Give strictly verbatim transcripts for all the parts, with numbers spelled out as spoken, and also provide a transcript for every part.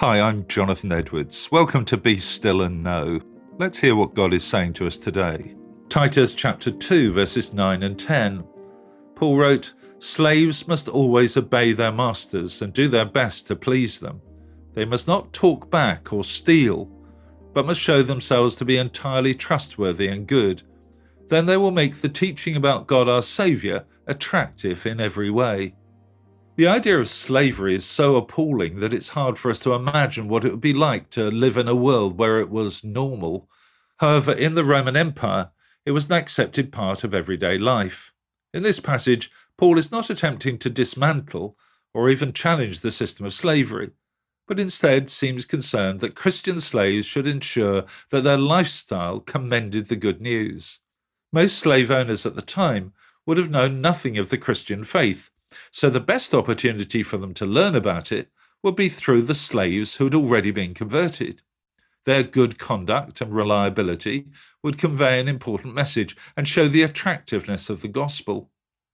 Hi, I'm Jonathan Edwards. Welcome to Be Still and Know. Let's hear what God is saying to us today. Titus chapter two, verses nine and ten. Paul wrote, "Slaves must always obey their masters and do their best to please them. They must not talk back or steal, but must show themselves to be entirely trustworthy and good. Then they will make the teaching about God our Saviour attractive in every way." The idea of slavery is so appalling that it's hard for us to imagine what it would be like to live in a world where it was normal. However, in the Roman Empire, it was an accepted part of everyday life. In this passage, Paul is not attempting to dismantle or even challenge the system of slavery, but instead seems concerned that Christian slaves should ensure that their lifestyle commended the good news. Most slave owners at the time would have known nothing of the Christian faith, so the best opportunity for them to learn about it would be through the slaves who had already been converted. Their good conduct and reliability would convey an important message and show the attractiveness of the gospel.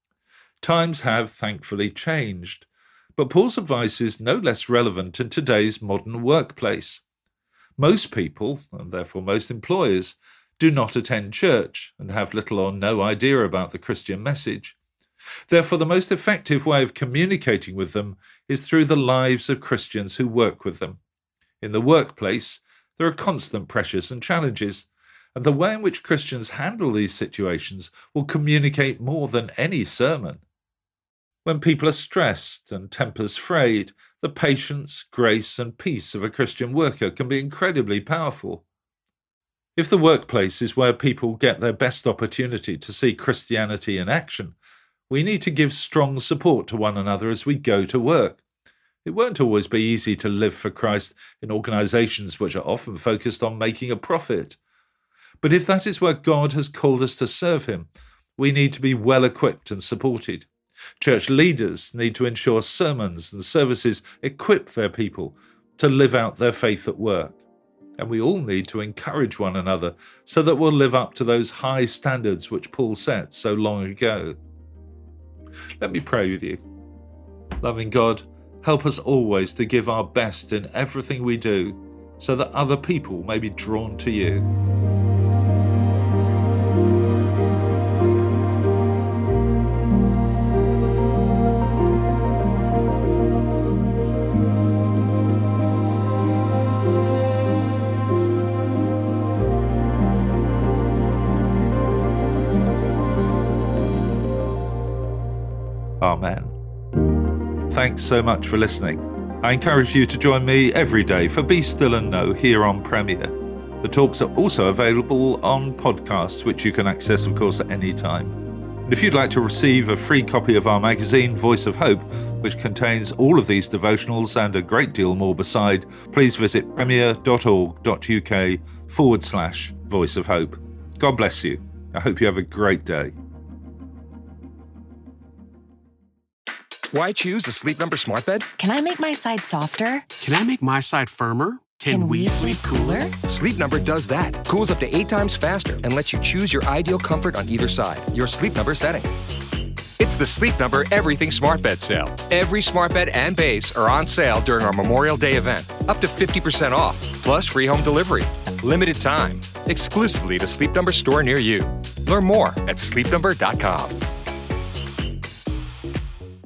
Times have thankfully changed, but Paul's advice is no less relevant in today's modern workplace. Most people, and therefore most employers, do not attend church and have little or no idea about the Christian message. Therefore, the most effective way of communicating with them is through the lives of Christians who work with them. In the workplace, there are constant pressures and challenges, and the way in which Christians handle these situations will communicate more than any sermon. When people are stressed and tempers frayed, the patience, grace, and peace of a Christian worker can be incredibly powerful. If the workplace is where people get their best opportunity to see Christianity in action, we need to give strong support to one another as we go to work. It won't always be easy to live for Christ in organizations which are often focused on making a profit. But if that is where God has called us to serve Him, we need to be well equipped and supported. Church leaders need to ensure sermons and services equip their people to live out their faith at work. And we all need to encourage one another so that we'll live up to those high standards which Paul set so long ago. Let me pray with you. Loving God, help us always to give our best in everything we do so that other people may be drawn to you. Amen. Thanks so much for listening. I encourage you to join me every day for Be Still and Know here on Premier. The talks are also available on podcasts, which you can access, of course, at any time. And if you'd like to receive a free copy of our magazine, Voice of Hope, which contains all of these devotionals and a great deal more beside, please visit premier.org.uk forward slash Voice of Hope. God bless you. I hope you have a great day. Why choose a Sleep Number smart bed? Can I make my side softer? Can I make my side firmer? Can, Can we, we sleep cooler? Sleep Number does that. Cools up to eight times faster and lets you choose your ideal comfort on either side. Your Sleep Number setting. It's the Sleep Number Everything Smart Bed Sale. Every smart bed and base are on sale during our Memorial Day event. Up to fifty percent off, plus free home delivery. Limited time. Exclusively at a Sleep Number store near you. Learn more at sleep number dot com.